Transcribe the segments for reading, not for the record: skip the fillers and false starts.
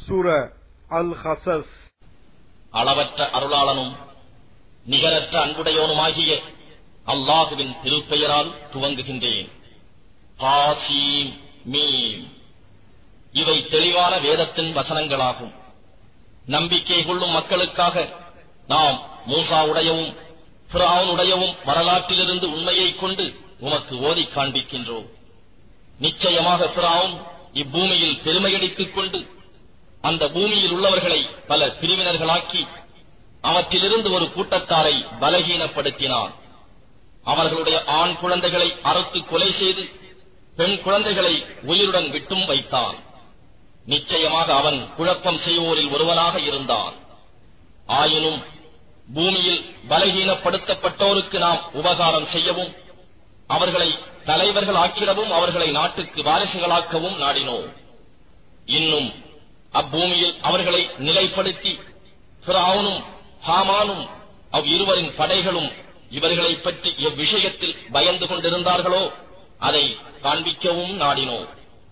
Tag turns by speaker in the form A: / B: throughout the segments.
A: சூர அல் கஸஸ்.
B: அளவற்ற அருளாளனும் நிகரற்ற அன்புடையோனுமாகிய அல்லாஹுவின் திருப்பெயரால் துவங்குகின்றேன். ஹாமீம் மீம். இவை தெளிவான வேதத்தின் வசனங்களாகும். நம்பிக்கை கொள்ளும் மக்களுக்காக நாம் மூசாவுடையவும் ஃபிரௌனுடையவும் வரலாற்றிலிருந்து உண்மையை கொண்டு உமக்கு ஓதி காண்பிக்கின்றோம். நிச்சயமாக ஃபிரௌன் இப்பூமியில் பெருமையடித்துக் கொண்டு அந்த பூமியில் உள்ளவர்களை பல பிரிவினர்களாக்கி அவற்றிலிருந்து ஒரு கூட்டத்தாரை பலகீனப்படுத்தினான். அவர்களுடைய ஆண் குழந்தைகளை அறுத்து கொலை செய்து பெண் குழந்தைகளை உயிருடன் விட்டும் வைத்தான். நிச்சயமாக அவன் குழப்பம் செய்வோரில் ஒருவனாக இருந்தான். ஆயினும் பூமியில் பலகீனப்படுத்தப்பட்டோருக்கு நாம் உபகாரம் செய்யவும் அவர்களை தலைவர்கள் ஆக்கிடவும் அவர்களை நாட்டுக்கு வாரிசுகளாக்கவும் நாடினோம். இன்னும் அப்பூமியில் அவர்களை நிலைப்படுத்தி ஃபிரௌனும் ஹாமானும் அவ்விருவரின் படைகளும் இவர்களை பற்றி எவ்விஷயத்தில் பயந்து கொண்டிருந்தார்களோ அதை காண்பிக்கவும் நாடினோம்.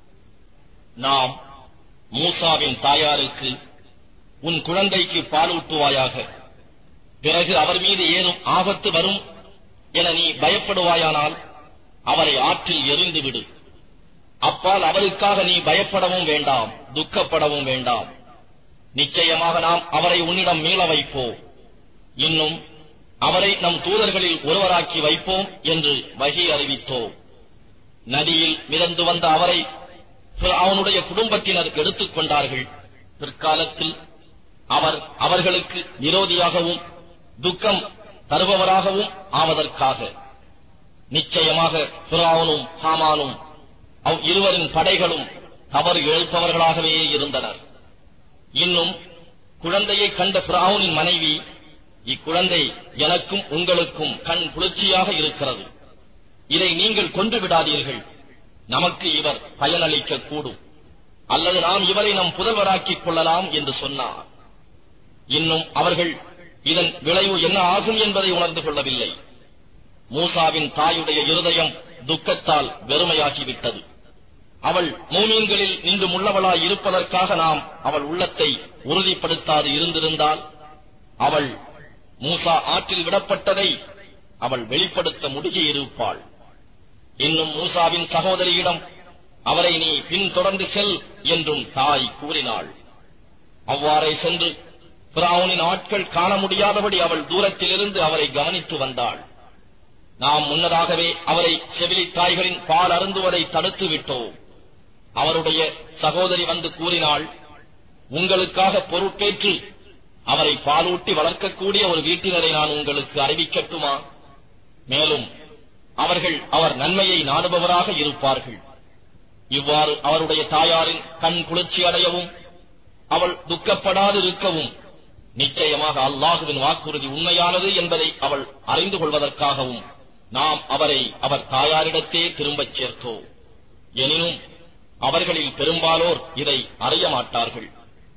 B: நாம் மூசாவின் தாயாருக்கு உன் குழந்தைக்கு பாலூட்டுவாயாக, பிறகு அவர் மீது ஏதும் ஆபத்து வரும் என நீ பயப்படுவாயானால் அவரை ஆற்றில் எறிந்துவிடு. அப்பால் அவருக்காக நீ பயப்படவும் வேண்டாம், துக்கப்படவும் வேண்டாம். நிச்சயமாக நாம் அவரை உன்னிடம் மீள வைப்போம். இன்னும் அவரை நம் தூதர்களில் ஒருவராக்கி வைப்போம் என்று வஹி அறிவித்தோம். நதியில் மிதந்து வந்த அவரை அவனுடைய குடும்பத்தினர் எடுத்துக் கொண்டார்கள். பிற்காலத்தில் அவர் அவர்களுக்கு விரோதியாகவும் துக்கம் தருபவராகவும் ஆவதற்காக. நிச்சயமாக ஃபிரௌனும் ஹாமானும் இருவரின் படைகளும் தவறு இழைப்பவர்களாகவே இருந்தனர். இன்னும் குழந்தையை கண்ட ஃபிரௌனின் மனைவி, இக்குழந்தை எனக்கும் உங்களுக்கும் கண் குளிர்ச்சியாக இருக்கிறது, இதை நீங்கள் கொன்று விடாதீர்கள், நமக்கு இவர் பயனளிக்க கூடும், அல்லது நாம் இவரை நம் புதல்வராக்கிக் கொள்ளலாம் என்று சொன்னார். இன்னும் அவர்கள் இதன் விளைவு என்ன ஆகும் என்பதை உணர்ந்து கொள்ளவில்லை. மூசாவின் தாயுடைய இருதயம் துக்கத்தால் வெறுமையாகிவிட்டது. அவள் மூமீன்களில் நின்று உள்ளவளாய் இருப்பதற்காக நாம் அவள் உள்ளத்தை உறுதிப்படுத்தாது இருந்திருந்தால் அவள் மூசா ஆற்றில் விடப்பட்டதை அவள் வெளிப்படுத்த முடியிருப்பாள். இன்னும் மூசாவின் சகோதரியிடம் அவரை நீ பின்தொடர்ந்து செல் என்றும் தாய் கூறினாள். அவ்வாறே சென்று ஃபிரௌனின் ஆட்கள் காண முடியாதபடி அவள் தூரத்திலிருந்து அவரை கவனித்து வந்தாள். நாம் முன்னதாகவே அவரை செவிலி தாய்களின் பால் அருந்துவதை தடுத்து விட்டோம். அவருடைய சகோதரி வந்து கூறினாள், உங்களுக்காக பொறுப்பேற்று அவரை பாலூட்டி வளர்க்கக்கூடிய ஒரு வீட்டினரை நான் உங்களுக்கு அறிவிக்கட்டுமா? மேலும் அவர்கள் அவர் நன்மையை நாடுபவராக இருப்பார்கள். இவ்வாறு அவருடைய தாயாரின் கண் குளிர்ச்சி அடையவும் அவள் துக்கப்படாது இருக்கவும் நிச்சயமாக அல்லாஹுவின் வாக்குறுதி உண்மையானது என்பதை அவள் அறிந்து கொள்வதற்காகவும் நாம் அவரை அவர் தாயாரிடத்தே திரும்பச் சேர்த்தோம். எனினும் அவர்களில் பெரும்பாலோர் இதை அறிய மாட்டார்கள்.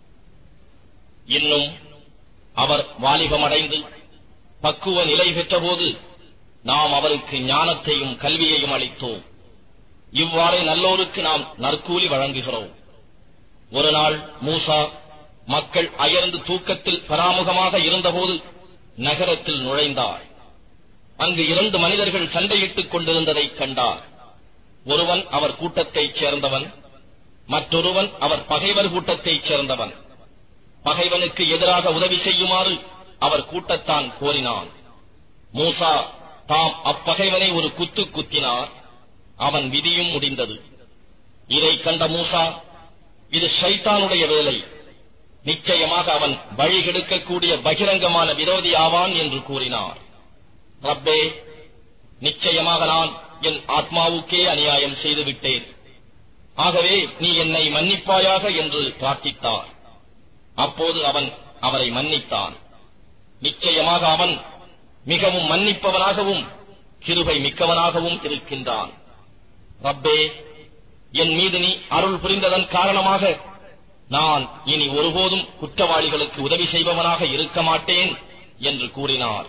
B: இன்னும் அவர் வாலிபமடைந்து பக்குவ நிலை பெற்றபோது நாம் அவருக்கு ஞானத்தையும் கல்வியையும் அளித்தோம். இவ்வாறே நல்லோருக்கு நாம் நற்கூலி வழங்குகிறோம். ஒரு நாள் மூசா மக்கள் அயர்ந்து தூக்கத்தில் பராமுகமாக இருந்தபோது நகரத்தில் நுழைந்தார். அங்கு 2 மனிதர்கள் சண்டையிட்டுக் கொண்டிருந்ததைக் கண்டார். ஒருவன் அவர் கூட்டத்தைச் சேர்ந்தவன், மற்றொருவன் அவர் பகைவர் கூட்டத்தைச் சேர்ந்தவன். பகைவனுக்கு எதிராக உதவி செய்யுமாறு அவர் கூட்டத்தான் கோரினான். மூசா தாம் அப்பகைவனை ஒரு குத்து குத்தினார். அவன் விதியும் முடிந்தது. இதை கண்ட மூசா, இது ஷைத்தானுடைய வேலை, நிச்சயமாக அவன் வழி கெடுக்கக்கூடிய பகிரங்கமான விரோதி ஆவான் என்று கூறினார். ரப்பே, நிச்சயமாக நான் என் ஆத்மாவுக்கே அநியாயம் செய்துவிட்டேன், ஆகவே நீ என்னை மன்னிப்பாயாக என்று பிரார்த்தித்தார். அப்போது அவன் அவரை மன்னித்தான். நிச்சயமாக அவன் மிகவும் மன்னிப்பவனாகவும் கிருபை மிக்கவனாகவும் இருக்கின்றான். ரப்பே, என் மீது நீ அருள் புரிந்ததன் காரணமாக நான் இனி ஒருபோதும் குற்றவாளிகளுக்கு உதவி செய்பவனாக இருக்க மாட்டேன் என்று கூறினார்.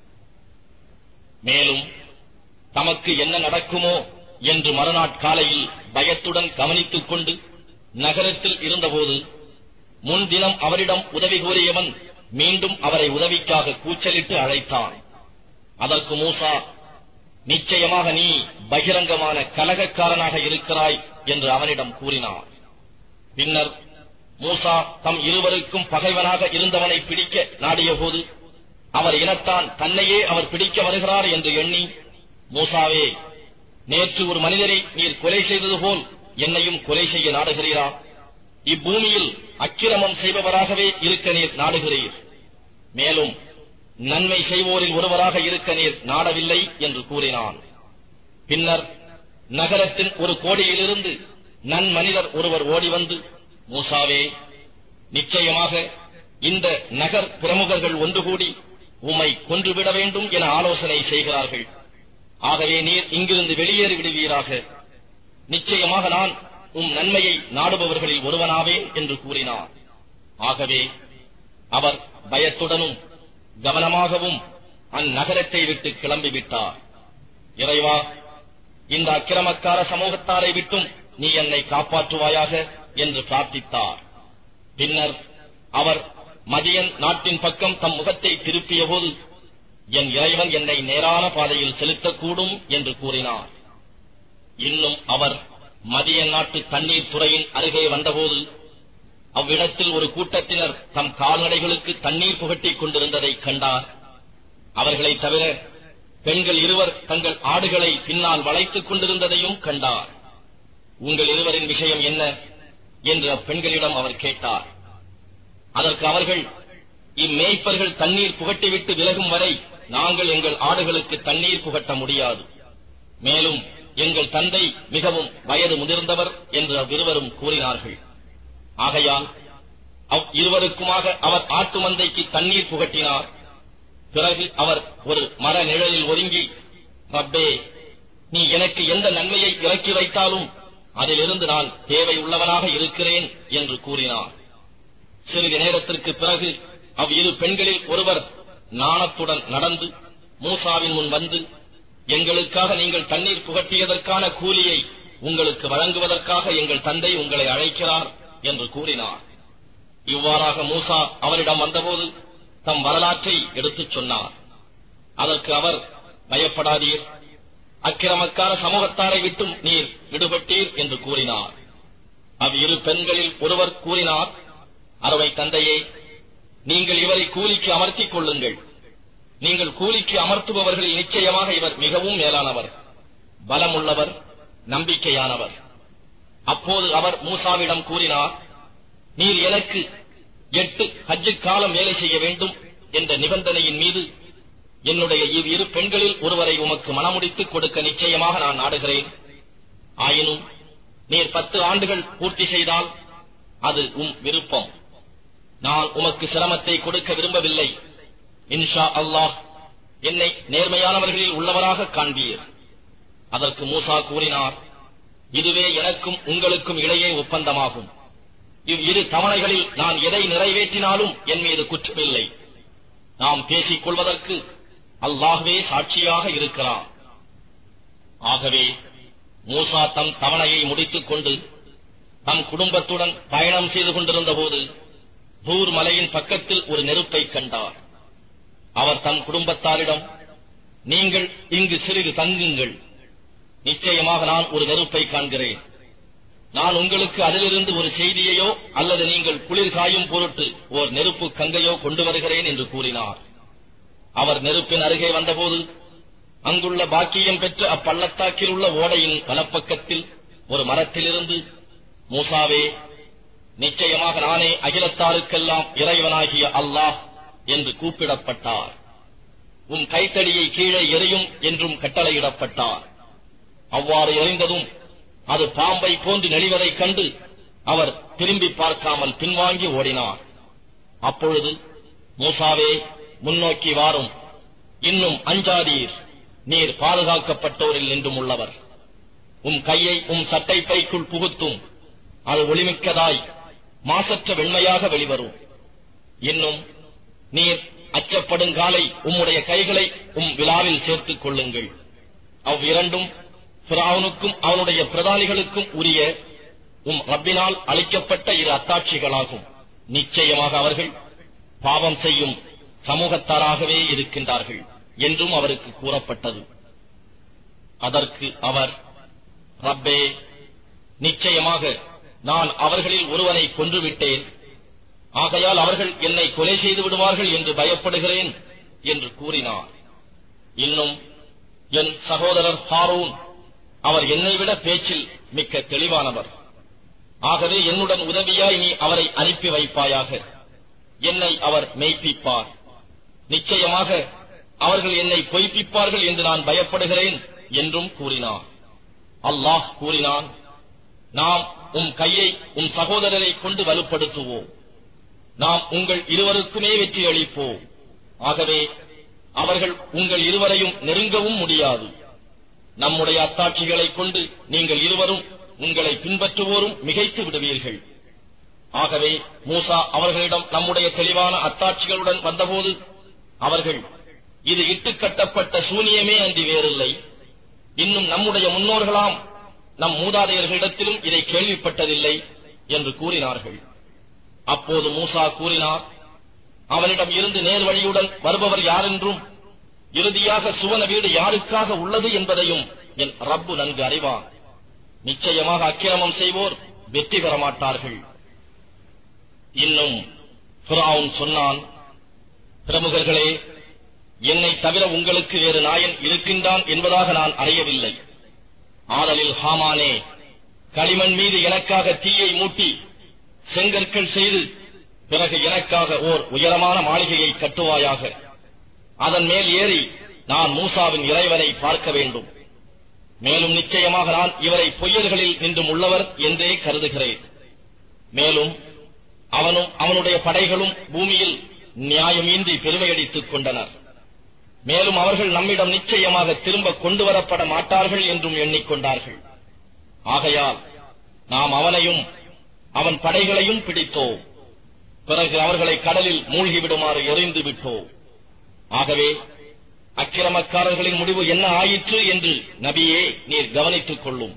B: மேலும் தமக்கு என்ன நடக்குமோ என்று மறுநாட்காலையில் பயத்துடன் கவனித்துக் கொண்டு நகரத்தில் இருந்தபோது முன்தினம் அவரிடம் உதவி கோரியவன் மீண்டும் அவரை உதவிக்காக கூச்சலிட்டு அழைத்தான். அதற்கு மூசா, நிச்சயமாக நீ பகிரங்கமான கலகக்காரனாக இருக்கிறாய் என்று அவனிடம் கூறினார். பின்னர் மூசா தம் இருவருக்கும் பகைவனாக இருந்தவனை பிடிக்க நாடிய போது அவர் இனத்தான் தன்னையே அவர் பிடிக்க வருகிறார் என்று எண்ணி, மூசாவே, நேற்று ஒரு மனிதரை நீர் கொலை செய்தது போல் என்னையும் கொலை செய்ய நாடுகிறீரா? இப்பூமியில் அக்கிரமம் செய்பவராகவே இருக்க நீர் நாடுகிறீர். மேலும் நன்மை செய்வோரில் ஒருவராக இருக்க நீர் நாடவில்லை என்று கூறினான். பின்னர் நகரத்தின் ஒரு கோடியிலிருந்து நன்மனிதர் ஒருவர் ஓடி வந்து, மூசாவே, நிச்சயமாக இந்த நகர் பிரமுகர்கள் ஒன்று கூடி உம்மை கொன்றுவிட வேண்டும் என ஆலோசனை செய்கிறார்கள். ஆகவே நீர் இங்கிருந்து வெளியேறி விடுவீராக. நிச்சயமாக நான் நன்மையை நாடுபவர்களில் ஒருவனாவேன் என்று கூறினார். ஆகவே அவர் பயத்துடனும் கவனமாகவும் அந்நகரத்தை விட்டு கிளம்பிவிட்டார். இறைவா, இந்த அக்கிரமக்கார சமூகத்தாரை விட்டும் நீ என்னை காப்பாற்றுவாயாக என்று பிரார்த்தித்தார். பின்னர் அவர் மதியன் நாட்டின் பக்கம் தம் முகத்தை திருப்பிய போது, என் இறைவன் என்னை நேரான பாதையில் செலுத்தக்கூடும் என்று கூறினார். இன்னும் அவர் மதியன் நாட்டு தண்ணீர் துறையின் அருகே வந்தபோது அவ்விடத்தில் ஒரு கூட்டத்தினர் தம் கால்நடைகளுக்கு தண்ணீர் புகட்டிக் கொண்டிருந்ததை கண்டார். அவர்களை தவிர பெண்கள் இருவர் தங்கள் ஆடுகளை பின்னால் வளைத்துக் கொண்டிருந்ததையும் கண்டார். உங்கள் இருவரின் விஷயம் என்ன என்று அப்பெண்களிடம் அவர் கேட்டார். அதற்கு அவர்கள், இம்மேய்ப்பர்கள் தண்ணீர் புகட்டிவிட்டு விலகும் வரை நாங்கள் எங்கள் ஆடுகளுக்கு தண்ணீர் புகட்ட முடியாது. மேலும் எங்கள் தந்தை மிகவும் வயது முதிர்ந்தவர் என்று அவ்விருவரும் கூறினார்கள். ஆகையால் இருவருக்குமாக அவர் ஆட்டு மந்தைக்கு தண்ணீர் புகட்டினார். பிறகு அவர் ஒரு மர நிழலில் ஒதுங்கி, ரப்பே, நீ எனக்கு எந்த நன்மையை இறக்கி வைத்தாலும் அதிலிருந்து நான் தேவை உள்ளவனாக இருக்கிறேன் என்று கூறினார். சிறிது நேரத்திற்கு பிறகு அவ்விரு பெண்களில் ஒருவர் நாணத்துடன் நடந்து மூசாவின் முன் வந்து, எங்களுக்காக நீங்கள் தண்ணீர் புகட்டியதற்கான கூலியை உங்களுக்கு வழங்குவதற்காக எங்கள் தந்தை உங்களை அழைக்கிறார் என்று கூறினார். இவ்வாறாக மூசா அவரிடம் வந்தபோது தம் வரலாற்றை எடுத்துச் சொன்னார். அதற்கு அவர், பயப்படாதீர், அக்கிரமக்கார சமூகத்தாரை விட்டும் நீர் விடுபட்டீர் என்று கூறினார். அவ்விரு பெண்களில் ஒருவர் கூறினார், அருமை தந்தையே, நீங்கள் இவரை கூலிக்கு அமர்த்திக் கொள்ளுங்கள். நீங்கள் கூலிக்கு அமர்த்துபவர்களில் நிச்சயமாக இவர் மிகவும் மேலானவர், பலமுள்ளவர், நம்பிக்கையானவர். அப்போது அவர் மூசாவிடம் கூறினார், நீர் எனக்கு 8 ஹஜ்ஜு காலம் வேலை செய்ய வேண்டும் என்ற நிபந்தனையின் மீது என்னுடைய இவ்விரு பெண்களில் ஒருவரை உமக்கு மனமுடித்துக் கொடுக்க நிச்சயமாக நான் நாடுகிறேன். ஆயினும் நீர் 10 ஆண்டுகள் பூர்த்தி செய்தால் அது விருப்பம். நான் உமக்கு சிரமத்தை கொடுக்க விரும்பவில்லை. இன்ஷா அல்லாஹ் என்னை நேர்மையானவர்களில் உள்ளவராக காண்பீர். அதற்கு மூசா கூறினார், இதுவே எனக்கும் உங்களுக்கும் இடையே ஒப்பந்தமாகும். இவ்விரு தவணைகளில் நான் எதை நிறைவேற்றினாலும் என் மீது குற்றமில்லை. நாம் பேசிக் கொள்வதற்கு அல்லாஹ்வே சாட்சியாக இருக்கிறார். ஆகவே மூசா தம் தவணையை முடித்துக் கொண்டு தம் குடும்பத்துடன் பயணம் செய்து கொண்டிருந்த போது தூர் மலையின் பக்கத்தில் ஒரு நெருப்பை கண்டார். அவர் தம் குடும்பத்தாரிடம், நீங்கள் இங்கு சிறிது தங்குங்கள். நிச்சயமாக நான் ஒரு நெருப்பை காண்கிறேன். நான் உங்களுக்கு அதிலிருந்து ஒரு செய்தியையோ அல்லது நீங்கள் குளிர் காயும் பொருட்டு ஓர் நெருப்பு கங்கையோ கொண்டு வருகிறேன் என்று கூறினார். அவர் நெருப்பின் அருகே வந்தபோது அங்குள்ள பாக்கியம் பெற்ற அப்பள்ளத்தாக்கில் உள்ள ஓடையின் வலப்பக்கத்தில் ஒரு மரத்திலிருந்து, மூசாவே, நிச்சயமாக நானே அகிலத்தாருக்கெல்லாம் இறைவனாகிய அல்லாஹ் என்று கூப்பிடப்பட்டார். உன் கைத்தடியை கீழே எறியும் என்றும் கட்டளையிடப்பட்டார். அவ்வாறு எறிந்ததும் அது பாம்பை போன்று நெளிவதைக் கண்டு அவர் திரும்பி பார்க்காமல் பின்வாங்கி ஓடினார். அப்பொழுது, மூசாவே, முன்னோக்கி வாரும், இன்னும் அஞ்சாதீர், நீர் பாதுகாக்கப்பட்டோரில் நின்றும் உள்ளவர். கையை சட்டை பைக்குள் புகுத்தும், அது ஒளிமிக்கதாய் மாசற்ற வெண்மையாக வெளிவரும். இன்னும் நீர் அச்சப்படும் காலை உம்முடைய கைகளை விழாவில் சேர்த்துக் கொள்ளுங்கள். அவ்விரண்டும் ஃபிரௌனுக்கும் அவனுடைய பிரதானிகளுக்கும் உரிய ரப்பினால் அளிக்கப்பட்ட 2 அத்தாட்சிகளாகும். நிச்சயமாக அவர்கள் பாவம் செய்யும் சமூகத்தாராகவே இருக்கின்றார்கள் என்றும் அவருக்கு கூறப்பட்டது. அதற்கு அவர், ரப்பே, நிச்சயமாக நான் அவர்களில் ஒருவனை கொன்றுவிட்டேன், ஆகையால் அவர்கள் என்னை கொலை செய்து விடுவார்கள் என்று பயப்படுகிறேன் என்று கூறினார். இன்னும் என் சகோதரர் ஹாரூன், அவர் என்னை விட பேச்சில் மிக்க தெளிவானவர், ஆகவே என்னுடன் உதவியாய் நீ அவரை அனுப்பி வைப்பாயாக, என்னை அவர் மெய்ப்பிப்பார், நிச்சயமாக அவர்கள் என்னை பொய்ப்பிப்பார்கள் என்று நான் பயப்படுகிறேன் என்றும் கூறினார். அல்லாஹ் கூறினான், நாம் உம் கையை உம் சகோதரரை கொண்டு வலுப்படுத்துவோம், நாம் உங்கள் இருவருக்குமே வெற்றி அளிப்போம், ஆகவே அவர்கள் உங்கள் இருவரையும் நெருங்கவும் முடியாது. நம்முடைய அத்தாட்சிகளை கொண்டு நீங்கள் இருவரும் உங்களை பின்பற்றுவோரும் மிகைத்து விடுவீர்கள். ஆகவே மூசா அவர்களிடம் நம்முடைய தெளிவான அத்தாட்சிகளுடன் வந்தபோது அவர்கள், இது இட்டுக்கட்டப்பட்ட சூனியமே அன்றி வேறில்லை, இன்னும் நம்முடைய முன்னோர்களாம் நம் மூதாதையர்களிடத்திலும் இதை கேள்விப்பட்டதில்லை என்று கூறினார்கள். அப்போது மூசா கூறினார், அவனிடம் இருந்து நேர்வழியுடன் வருபவர் யாரென்றும் இறுதியாக சுவன வீடு யாருக்காக உள்ளது என்பதையும் என் ரப்பு நன்கு அறிவான், நிச்சயமாக அக்கிரமம் செய்வோர் வெற்றி பெற மாட்டார்கள். இன்னும் ஃபிரௌன் சொன்னான், பிரமுகர்களே, என்னை தவிர உங்களுக்கு வேறு நாயன் இருக்கின்றான் என்பதாக நான் அறியவில்லை. ஆதலில் ஹாமானே, களிமண் மீது எனக்காக தீயை மூட்டி செங்கற்கள் செய்து பிறகு எனக்காக ஓர் உயரமான மாளிகையை கட்டுவாயாக, அதன் மேல் ஏறி நான் மூசாவின் இறைவனை பார்க்க வேண்டும், மேலும் நிச்சயமாக நான் இவரை பொய்யர்களில் நின்றும் உள்ளவர் என்றே கருதுகிறேன். மேலும் அவனும் அவனுடைய படைகளும் பூமியில் நியாயமின்றி பெருமையடித்துக் கொண்டனர், மேலும் அவர்கள் நம்மிடம் நிச்சயமாக திரும்ப கொண்டு வரப்பட மாட்டார்கள் என்றும் எண்ணிக்கொண்டார்கள். ஆகையால் நாம் அவனையும் அவன் படைகளையும் பிடித்தோம், பிறகு அவர்களை கடலில் மூழ்கிவிடுமாறு எறிந்து விட்டோம். ஆகவே அக்கிரமக்காரர்களின் முடிவு என்ன ஆயிற்று என்று நபியே நீர் கவனித்துக் கொள்ளும்.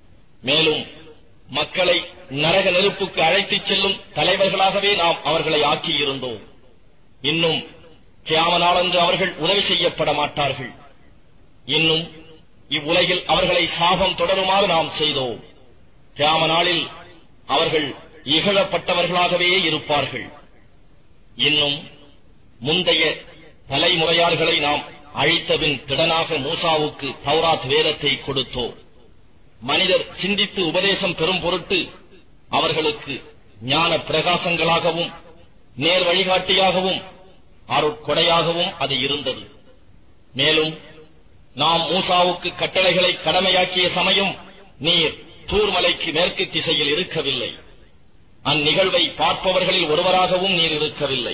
B: மேலும் மக்களை நரக நெருப்புக்கு அழைத்துச் செல்லும் தலைவர்களாகவே நாம் அவர்களை ஆக்கியிருந்தோம். இன்னும் கியாம நாளன்று அவர்கள் உதவி செய்யப்பட மாட்டார்கள். இன்னும் இவ்வுலகில் அவர்களை சாபம் தொடருமாறு நாம் செய்தோம். கியாம நாளில் அவர்கள் இகழப்பட்டவர்களாகவே இருப்பார்கள். இன்னும் முந்தைய தலைமுறையார்களை நாம் அழித்தபின் திடனாக மூசாவுக்கு தௌராத் வேதத்தை கொடுத்தோம். மனிதர் சிந்தித்து உபதேசம் பெறும் பொருட்டு அவர்களுக்கு ஞான பிரகாசங்களாகவும் நேர் வழிகாட்டியாகவும் அருட்கொடையாகவும் அது இருந்தது. மேலும் நாம் மூசாவுக்கு கட்டளைகளை கடமையாக்கிய சமயம் நீர் தூர்மலைக்கு மேற்கு திசையில் இருக்கவில்லை, அந்நிகழ்வை பார்ப்பவர்களில் ஒருவராகவும் நீர் இருக்கவில்லை.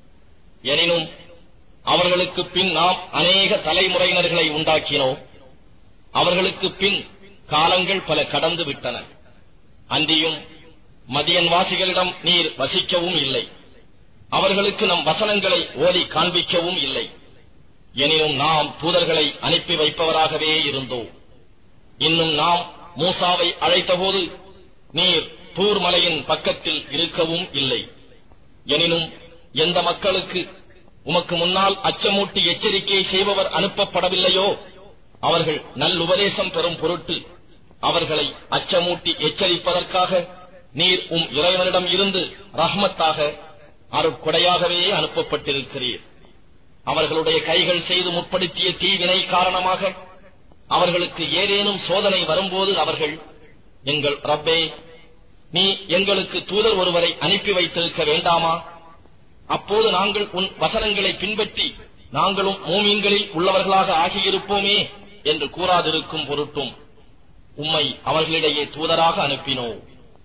B: எனினும் அவர்களுக்கு பின் நாம் அநேக தலைமுறையினர்களை உண்டாக்கினோம், அவர்களுக்கு பின் காலங்கள் பல கடந்து விட்டன. அன்றியும் மதியன் வாசிகளிடம் நீர் வசிக்கவும் இல்லை, அவர்களுக்கு நம் வசனங்களை ஓதி காண்பிக்கவும் இல்லை. எனினும் நாம் தூதர்களை அனுப்பி வைப்பவராகவே இருந்தோம். இன்னும் நாம் மூசாவை அழைத்தபோது நீர் தூர் மலையின் பக்கத்தில் இருக்கவும் இல்லை. எனினும் எந்த மக்களுக்கு உமக்கு முன்னால் அச்சமூட்டி எச்சரிக்கை செய்பவர் அனுப்பப்படவில்லையோ அவர்கள் நல்லுபதேசம் பெறும் பொருட்டு அவர்களை அச்சமூட்டி எச்சரிப்பதற்காக நீர் உம் இறைவனிடம் இருந்து ரஹ்மத்தாக அருட்கொடையாகவே அனுப்பப்பட்டிருக்கிறீர். அவர்களுடைய கைகள் செய்து முற்படுத்திய தீவினை காரணமாக அவர்களுக்கு ஏதேனும் சோதனை வரும்போது அவர்கள், எங்கள் ரப்பே, நீ எங்களுக்கு தூதர் ஒருவரை அனுப்பி வைத்திருக்க வேண்டாமா? அப்போது நாங்கள் உன் வசனங்களை பின்பற்றி நாங்களும் மூமீன்களில் உள்ளவர்களாக ஆகியிருப்போமே என்று கூறாதிருக்கும் பொருட்டும் உம்மை அவர்களிடையே தூதராக அனுப்பினோம்.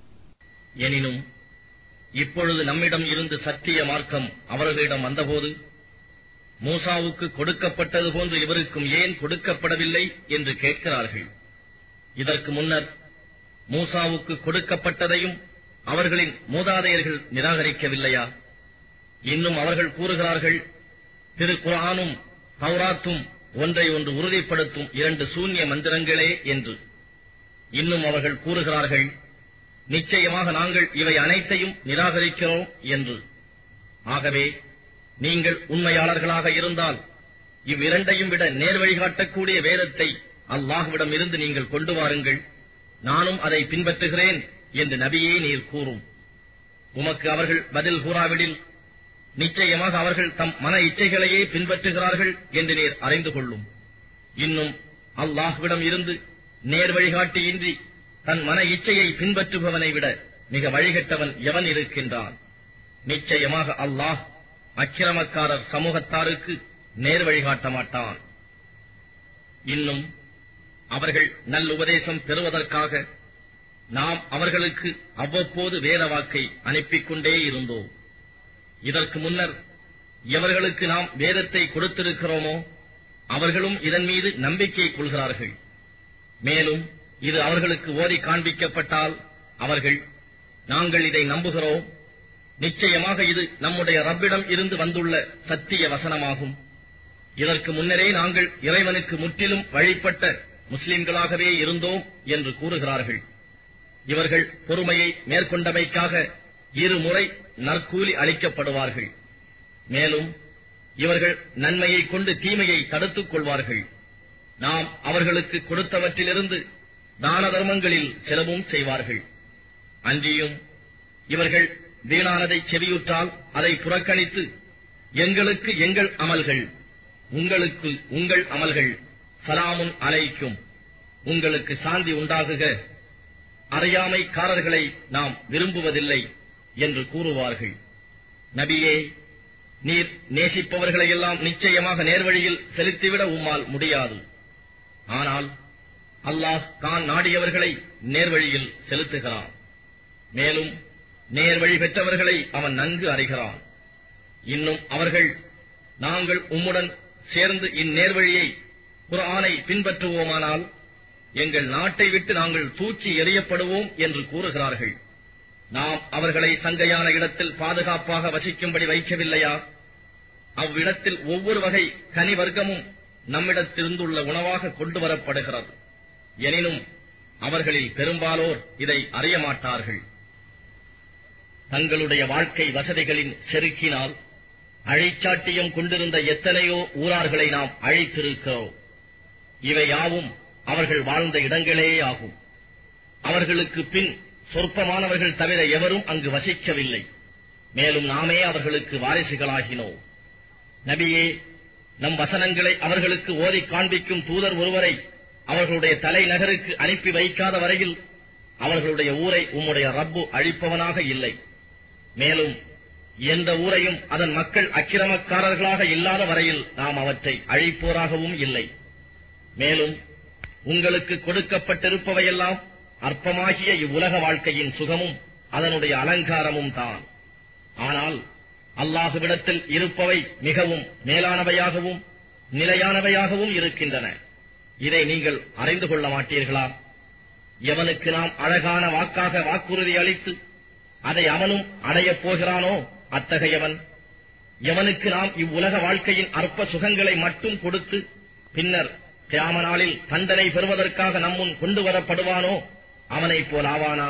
B: எனினும் இப்பொழுது நம்மிடம் இருந்து சத்திய மார்க்கம் அவர்களிடம் வந்தபோது மூசாவுக்கு கொடுக்கப்பட்டது போன்று இவருக்கும் ஏன் கொடுக்கப்படவில்லை என்று கேட்கிறார்கள். இதற்கு முன்னர் மூசாவுக்கு கொடுக்கப்பட்டதையும் அவர்களின் மூதாதையர்கள் நிராகரிக்கவில்லையா? இன்னும் அவர்கள் கூறுகிறார்கள், திரு குர்ஆனும் தௌராத்தும் ஒன்றை ஒன்று உறுதிப்படுத்தும் 2 சூன்ய மந்திரங்களே என்று. இன்னும் அவர்கள் கூறுகிறார்கள், நிச்சயமாக நாங்கள் இவை அனைத்தையும் நிராகரிக்கிறோம் என்று. ஆகவே நீங்கள் உண்மையாளர்களாக இருந்தால் இவ்விரண்டையும் விட நேர்வழிகாட்டக்கூடிய வேதத்தை அல்லாஹ்விடம் இருந்து நீங்கள் கொண்டு வாருங்கள், நானும் அதை பின்பற்றுகிறேன் என்று நபியே நீர் கூறும். உமக்கு அவர்கள் பதில் கூறாவிடில் நிச்சயமாக அவர்கள் தம் மன இச்சைகளையே பின்பற்றுகிறார்கள் என்று நீர் அறிந்து கொள்ளும். இன்னும் அல்லாஹ்விடம் இருந்து நேர் வழிகாட்டியின்றி தன் மன இச்சையை பின்பற்றுபவனை விட மிக வழிகட்டவன் எவன் இருக்கின்றான்? நிச்சயமாக அல்லாஹ் அக்கிரமக்காரர் சமூகத்தாருக்கு நேர் வழிகாட்ட மாட்டான். இன்னும் அவர்கள் நல்லுபதேசம் பெறுவதற்காக நாம் அவர்களுக்கு அவ்வப்போது வேத வாக்கை அனுப்பிக் கொண்டே இருந்தோம். இதற்கு முன்னர் எவர்களுக்கு நாம் வேதத்தை கொடுத்திருக்கிறோமோ அவர்களும் இதன் மீது நம்பிக்கை கொள்கிறார்கள். மேலும் இது அவர்களுக்கு ஓதி காண்பிக்கப்பட்டால் அவர்கள், நாங்கள் இதை நம்புகிறோம், நிச்சயமாக இது நம்முடைய ரப்பிடம் இருந்து வந்துள்ள சத்திய வசனமாகும். இதற்கு முன்னரே நாங்கள் இறைவனுக்கு முற்றிலும் வழிபட்ட முஸ்லிம்களாகவே இருந்தோம் என்று கூறுகிறார்கள். இவர்கள் பொறுமையை மேற்கொண்டமைக்காக இருமுறை நற்கூலி அளிக்கப்படுவார்கள். மேலும் இவர்கள் நன்மையை கொண்டு தீமையை தடுத்துக் கொள்வார்கள். நாம் அவர்களுக்கு கொடுத்தவற்றிலிருந்து தான தர்மங்களில் செலவும் செய்வார்கள். அன்றியும் இவர்கள் வீணானதை செவியுற்றால் அதை புறக்கணித்து, எங்களுக்கு எங்கள் அமல்கள், உங்களுக்கு உங்கள் அமல்கள், சலாமுன் அலைக்கும், உங்களுக்கு சாந்தி உண்டாகுக, அறியாமைக்காரர்களை நாம் விரும்புவதில்லை என்று கூறுவார்கள். நபியே, நீர் நேசிப்பவர்களையெல்லாம் நிச்சயமாக நேர்வழியில் செலுத்திவிட உம்மால் முடியாது. ஆனால் அல்லாஹ் தான் நாடியவர்களை நேர்வழியில் செலுத்துகிறான். மேலும் நேர்வழி பெற்றவர்களை அவன் நன்கு அறிகிறான். இன்னும் அவர்கள், நாங்கள் உம்முடன் சேர்ந்து இந்நேர்வழியை குர்ஆனை பின்பற்றுவோமானால் எங்கள் நாட்டை விட்டு நாங்கள் தூக்கி எறியப்படுவோம் என்று கூறுகிறார்கள். நாம் அவர்களை சங்கையான இடத்தில் பாதுகாப்பாக வசிக்கும்படி வைக்கவில்லையா? அவ்விடத்தில் ஒவ்வொரு வகை கனி வர்க்கமும் நம்மிடத்திலிருந்துள்ள உணவாக கொண்டு வரப்படுகிறது. எனினும் அவர்களில் பெரும்பாலோர் இதை அறிய மாட்டார்கள். தங்களுடைய வாழ்க்கை வசதிகளின் செருக்கினால் அழிச்சாட்டியம் கொண்டிருந்த எத்தனையோ ஊரார்களை நாம் அழித்திருக்கிறோம். இவை யாவும் அவர்கள் வாழ்ந்த இடங்களேயாகும். அவர்களுக்கு பின் சொற்பமானவர்கள் தவிர எவரும் அங்கு வசிக்கவில்லை. மேலும் நாமே அவர்களுக்கு வாரிசுகளாகினோம். நபியே, நம் வசனங்களை அவர்களுக்கு ஓதி காண்பிக்கும் தூதர் ஒருவரை அவர்களுடைய தலைநகருக்கு அனுப்பி வைக்காத வரையில் அவர்களுடைய ஊரை உம்முடைய ரப்பு அழிப்பவனாக இல்லை. மேலும் எந்த ஊரையும் அதன் மக்கள் அக்கிரமக்காரர்களாக இல்லாத வரையில் நாம் அவற்றை அழிப்போராகவும் இல்லை. மேலும் உங்களுக்கு கொடுக்கப்பட்டிருப்பவையெல்லாம் அற்பமாகிய இவ்வுலக வாழ்க்கையின் சுகமும் அதனுடைய அலங்காரமும் தான். ஆனால் அல்லாஹுவிடத்தில் இருப்பவை மிகவும் மேலானவையாகவும் நிலையானவையாகவும் இருக்கின்றன. இதை நீங்கள் அறிந்து கொள்ள மாட்டீர்களா? எவனுக்கு நாம் அழகான வாக்காக வாக்குறுதி அளித்து அதை அவனும் அடையப் போகிறானோ அத்தகையவன், எவனுக்கு நாம் இவ்வுலக வாழ்க்கையின் அற்ப சுகங்களை மட்டும் கொடுத்து பின்னர் கியாம நாளில் தண்டனை பெறுவதற்காக நம்முன் கொண்டு வரப்படுவானோ அவனைப் போல் ஆவானா?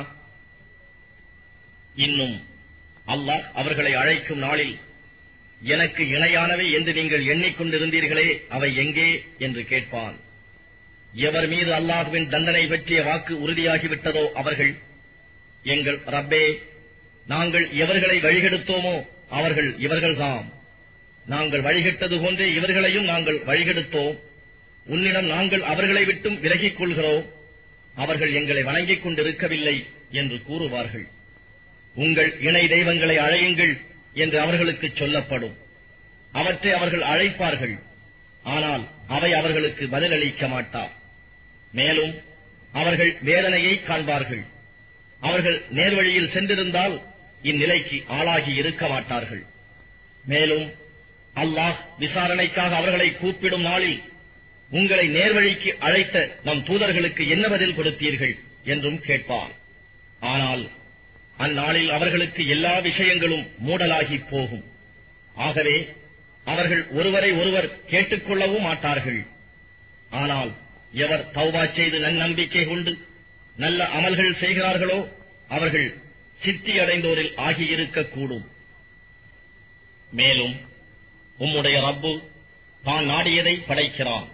B: இன்னும் அல்லாஹ் அவர்களை அழைக்கும் நாளில், எனக்கு இணையானவை என்று நீங்கள் எண்ணிக்கொண்டிருந்தீர்களே அவை எங்கே என்று கேட்பான். எவர் மீது அல்லாஹ்வின் தண்டனை பற்றிய வாக்கு உறுதியாகிவிட்டதோ அவர்கள், எங்கள் ரப்பே, நாங்கள் எவர்களை வழிகெடுத்தோமோ அவர்கள் இவர்கள்தாம். நாங்கள் வழிகெட்டது போன்றே இவர்களையும் நாங்கள் வழிகெடுத்தோம். உன்னிடம் நாங்கள் அவர்களை விட்டும் விலகிக் கொள்கிறோம். அவர்கள் எங்களை வணங்கிக் கொண்டிருக்கவில்லை என்று கூறுவார்கள். உங்கள் இணை தெய்வங்களை அழையுங்கள் என்று அவர்களுக்கு சொல்லப்படும். அவற்றை அவர்கள் அழைப்பார்கள். ஆனால் அவை அவர்களுக்கு பதிலளிக்க மாட்டார். மேலும் அவர்கள் வேதனையை காண்பார்கள். அவர்கள் நேர்வழியில் சென்றிருந்தால் இந்நிலைக்கு ஆளாகி இருக்க மாட்டார்கள். மேலும் அல்லாஹ் விசாரணைக்காக அவர்களை கூப்பிடும் நாளில், உங்களை நேர்வழிக்கு அழைத்த நம் தூதர்களுக்கு என்ன பதில் கொடுத்தீர்கள் என்றும் கேட்பான். ஆனால் அந்நாளில் அவர்களுக்கு எல்லா விஷயங்களும் மூடலாகி போகும். ஆகவே அவர்கள் ஒருவரை ஒருவர் கேட்டுக்கொள்ளவும் மாட்டார்கள். ஆனால் எவர் தௌபா செய்து நன்னம்பிக்கை கொண்டு நல்ல அமல்கள் செய்கிறார்களோ அவர்கள் சித்தியடைந்தோரில் ஆகியிருக்கக்கூடும். மேலும் உம்முடைய ரப்பு தான் நாடியதை படைக்கிறான்,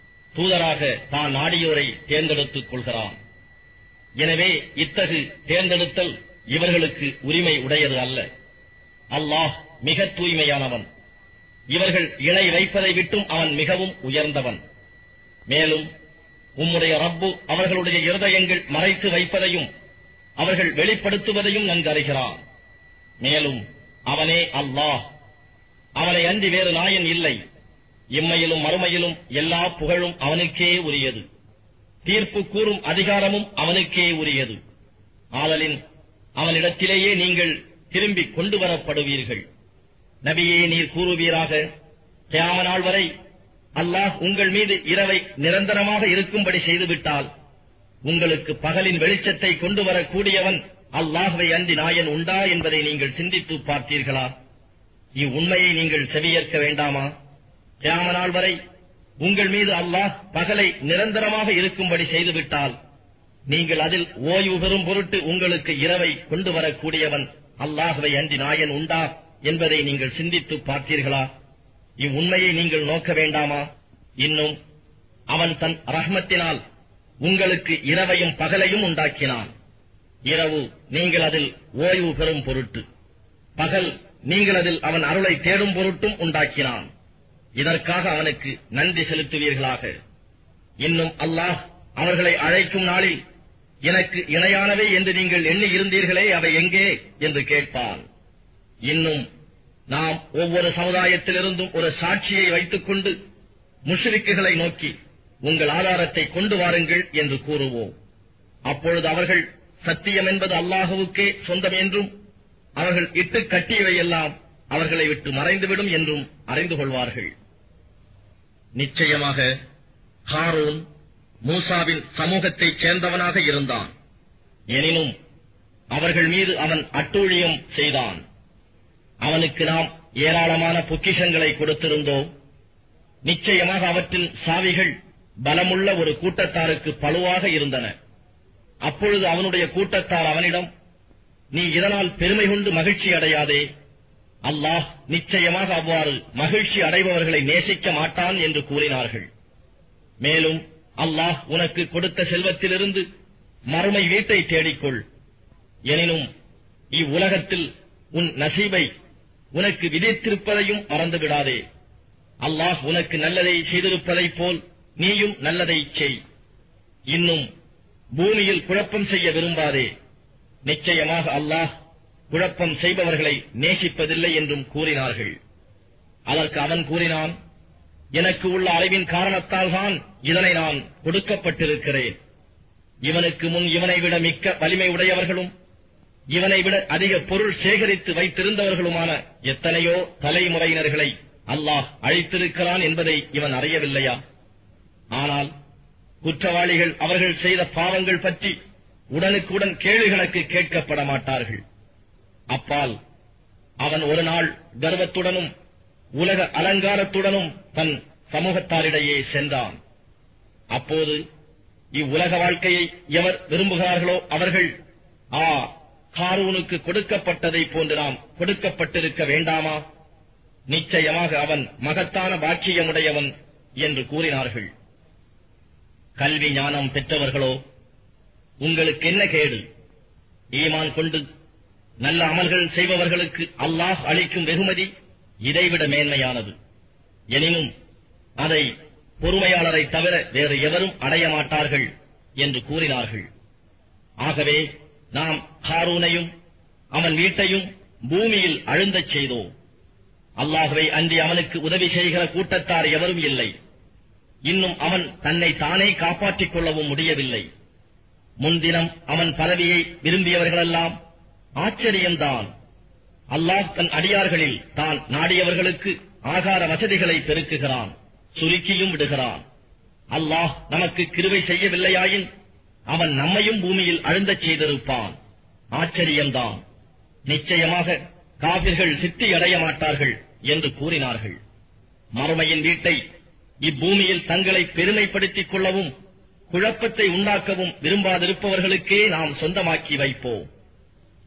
B: தூதராக தான் நாடியோரை தேர்ந்தெடுத்துக் கொள்கிறான். எனவே இத்தகு தேர்ந்தெடுத்தல் இவர்களுக்கு உரிமை உடையது அல்ல. அல்லாஹ் மிக தூய்மையானவன், இவர்கள் இணை வைப்பதை விட்டும் அவன் மிகவும் உயர்ந்தவன். மேலும் உம்முடைய ரப்பு அவர்களுடைய இருதயங்கள் மறைத்து வைப்பதையும் அவர்கள் வெளிப்படுத்துவதையும் நன்கறிகிறான். மேலும் அவனே அல்லாஹ், அவனை அன்றி வேறு நாயன் இல்லை. இம்மையிலும் மறுமையிலும் எல்லா புகழும் அவனுக்கே உரியது, தீர்ப்பு கூறும் அதிகாரமும் அவனுக்கே உரியது. ஆதலின் அவனிடத்திலேயே நீங்கள் திரும்பி கொண்டு வரப்படுவீர்கள். நபியே, நீர் கூறுவீராக, கியாம நாள் வரை அல்லாஹ் உங்கள் மீது இரவை நிரந்தரமாக இருக்கும்படி செய்துவிட்டால் உங்களுக்கு பகலின் வெளிச்சத்தை கொண்டு வரக்கூடியவன் அல்லாஹ்வை அன்றி நாயன் உண்டா என்பதை நீங்கள் சிந்தித்து பார்த்தீர்களா? இவ்வுண்மையை நீங்கள் செவியேற்க வேண்டாமா? கியாம நாள் வரை உங்கள் மீது அல்லாஹ் பகலை நிரந்தரமாக இருக்கும்படி செய்துவிட்டால் நீங்கள் அதில் ஓய்வு பெறும் பொருட்டு உங்களுக்கு இரவை கொண்டு வரக்கூடியவன் அல்லாஹ்வை அன்றி நாயன் உண்டா என்பதை நீங்கள் சிந்தித்து பார்த்தீர்களா? இவ்வுண்மையை நீங்கள் நோக்க வேண்டாமா? இன்னும் அவன் தன் ரஹ்மத்தினால் உங்களுக்கு இரவையும் பகலையும் உண்டாக்கினான். இரவு நீங்கள் அதில் ஓய்வு பெறும் பொருட்டு, பகல் நீங்கள் அதில் அவன் அருளை தேடும் பொருட்டும் உண்டாக்கினான். இதற்காக அவனுக்கு நன்றி செலுத்துவீர்களாக. இன்னும் அல்லாஹ் அவர்களை அழைக்கும் நாளில் எனக்கு இணையானவை என்று நீங்கள் எண்ணி இருந்தீர்களே, அவை எங்கே என்று கேட்பான். இன்னும் நாம் ஒவ்வொரு சமுதாயத்திலிருந்தும் ஒரு சாட்சியை வைத்துக் கொண்டு முஷ்ரிக்குகளை நோக்கி உங்கள் ஆதாரத்தை கொண்டு வாருங்கள் என்று கூறுவோம். அப்பொழுது அவர்கள் சத்தியம் என்பது அல்லாஹுவுக்கே சொந்தம் என்றும் அவர்கள் இட்டு கட்டியவையெல்லாம் அவர்களை விட்டு மறைந்துவிடும் என்றும் அறிந்து கொள்வார்கள். நிச்சயமாக ஹாரூன் மூசாவின் சமூகத்தைச் சேர்ந்தவனாக இருந்தான். எனினும் அவர்கள் மீது அவன் அட்டூழியம் செய்தான். அவனுக்கு நாம் ஏராளமான பொக்கிஷங்களை கொடுத்திருந்தோம். நிச்சயமாக அவற்றின் சாவிகள் பலமுள்ள ஒரு கூட்டத்தாருக்கு பழுவாக இருந்தன. அப்பொழுது அவனுடைய கூட்டத்தார் அவனிடம், நீ இதனால் பெருமை கொண்டு மகிழ்ச்சி அடையாதே, அல்லாஹ் நிச்சயமாக அவ்வாறு மகிழ்ச்சி அடைபவர்களை நேசிக்க மாட்டான் என்று கூறினார்கள். மேலும் அல்லாஹ் உனக்கு கொடுத்த செல்வத்திலிருந்து மறுமை வீட்டை தேடிக்கொள். எனினும் இவ்வுலகத்தில் உன் நசீபை உனக்கு விதித்திருப்பதையும் மறந்துவிடாதே. அல்லாஹ் உனக்கு நல்லதை செய்திருப்பதைப் போல் நீயும் நல்லதை செய். இன்னும் பூமியில் குழப்பம் செய்ய விரும்பாதே. நிச்சயமாக அல்லாஹ் குழப்பம் செய்பவர்களை நேசிப்பதில்லை என்றும் கூறினார்கள். அதற்கு அவன் கூறினான், எனக்கு உள்ள அறிவின் காரணத்தால் தான் இதனை நான் கொடுக்கப்பட்டிருக்கிறேன். இவனுக்கு முன் இவனை விட மிக்க வலிமை உடையவர்களும் இவனை விட அதிக பொருள் சேகரித்து வைத்திருந்தவர்களுமான எத்தனையோ தலைமுறையினர்களை அல்லாஹ் அழித்திருக்கிறான் என்பதை இவன் அறியவில்லையா? ஆனால் குற்றவாளிகள் அவர்கள் செய்த பாவங்கள் பற்றி உடனுக்குடன் கேள்வி கணக்கு கேட்கப்பட மாட்டார்கள். அப்பால் அவன் ஒரு நாள் கர்வத்துடனும் உலக அலங்காரத்துடனும் தன் சமூகத்தாரிடையே சென்றான். அப்போது இவ்வுலக வாழ்க்கையை எவர் விரும்புகிறார்களோ அவர்கள், ஹாரூனுக்கு கொடுக்கப்பட்டதை போன்று நாம் கொடுக்கப்பட்டிருக்க வேண்டாமா? நிச்சயமாக அவன் மகத்தான பாக்கியமுடையவன் என்று கூறினார்கள். கல்வி ஞானம் பெற்றவர்களோ, உங்களுக்கு என்ன கேடு? ஈமான் கொண்டு நல்ல அமல்கள் செய்பவர்களுக்கு அல்லாஹ் அளிக்கும் வெகுமதி இதைவிட மேன்மையானது. எனினும் அதை பொறுமையாளரை தவிர வேறு எவரும் அடைய மாட்டார்கள் என்று கூறினார்கள். ஆகவே நாம் ஹாரூனையும் அவன் வீட்டையும் பூமியில் அழுந்தச் செய்தோம். அல்லாஹ்வை அன்றி அவனுக்கு உதவி செய்கிற கூட்டத்தார் எவரும் இல்லை. இன்னும் அவன் தன்னை தானே காப்பாற்றிக் கொள்ளவும் முடியவில்லை. முன்தினம் அவன் பதவியை விரும்பியவர்களெல்லாம் ஆச்சரியம்தான். அல்லாஹ் தன் அடியார்களில் தான் நாடியவர்களுக்கு ஆகார வசதிகளை பெருக்குகிறான், சுருக்கியும் விடுகிறான். அல்லாஹ் நமக்கு கிருபை செய்யவில்லையாயின் அவன் நம்மையும் பூமியில் அழுந்தச் செய்திருப்பான். ஆச்சரியம்தான். நிச்சயமாக காபிர்கள் சித்தி அடைய மாட்டார்கள் என்று கூறினார்கள். மறுமையின் வீட்டை இப்பூமியில் தங்களை பெருமைப்படுத்திக் கொள்ளவும் குழப்பத்தை உண்டாக்கவும் விரும்பாதிருப்பவர்களுக்கே நாம் சொந்தமாக்கி வைப்போம்.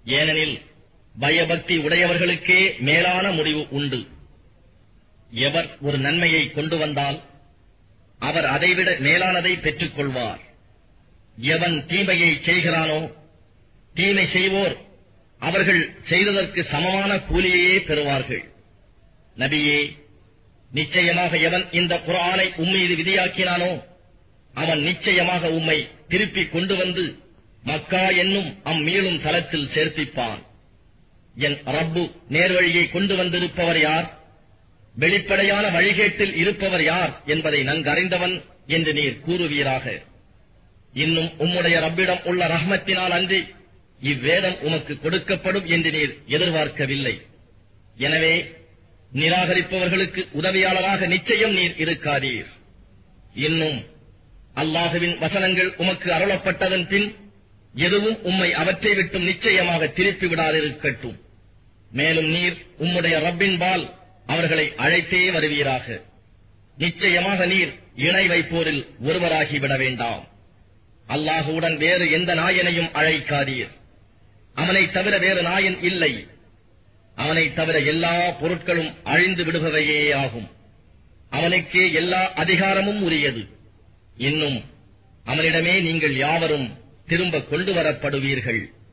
B: ஏனெனில் பயபக்தி உடையவர்களுக்கே மேலான முடிவு உண்டு. எவர் ஒரு நன்மையை கொண்டு வந்தால் அவர் அதைவிட மேலானதை பெற்றுக் கொள்வார். எவன் தீமையை செய்கிறானோ தீமை செய்வோர் அவர்கள் செய்ததற்கு சமமான கூலியையே பெறுவார்கள். நபியே, நிச்சயமாக எவன் இந்த குர்ஆனை உம்மீது விதியாக்கினானோ அவன் நிச்சயமாக உம்மை திருப்பிக் கொண்டு வந்து மக்கா என்னும் அம்மீளும் தலத்தில் சேர்ப்பிப்பான். என் ரப்பு நேர்வழியை கொண்டு வந்திருப்பவர் யார், வெளிப்படையான வழிகேட்டில் இருப்பவர் யார் என்பதை நன்கறிந்தவன் என்று நீர் கூறுவீராக. இன்னும் உம்முடைய ரப்பிடம் உள்ள ரஹ்மத்தினால் அன்றி இவ்வேதம் உமக்கு கொடுக்கப்படும் என்று நீர் எதிர்பார்க்கவில்லை. எனவே நிராகரிப்பவர்களுக்கு உதவியாளராக நிச்சயம் நீர் இருக்காதீர். இன்னும் அல்லாஹுவின் வசனங்கள் உமக்கு அருளப்பட்டதன் பின் எதுவும் உம்மை அவற்றை விட்டும் நிச்சயமாக திருப்பி விடாதிருக்கட்டும். மேலும் நீர் உம்முடைய ரப்பின்பால் அவர்களை அழைத்தே வருவீராக. நிச்சயமாக நீர் இணை வைப்போரில் ஒருவராகிவிட வேண்டாம். அல்லாஹுவுடன் வேறு எந்த நாயனையும் அழைக்காதீர். அவனைத் தவிர வேறு நாயன் இல்லை. அவனைத் தவிர எல்லா பொருட்களும் அழிந்து விடுபவையே ஆகும். அவனுக்கே எல்லா அதிகாரமும் உரியது. இன்னும் அவனிடமே நீங்கள் யாவரும் திரும்ப கொண்டு வரப்படுவீர்கள்.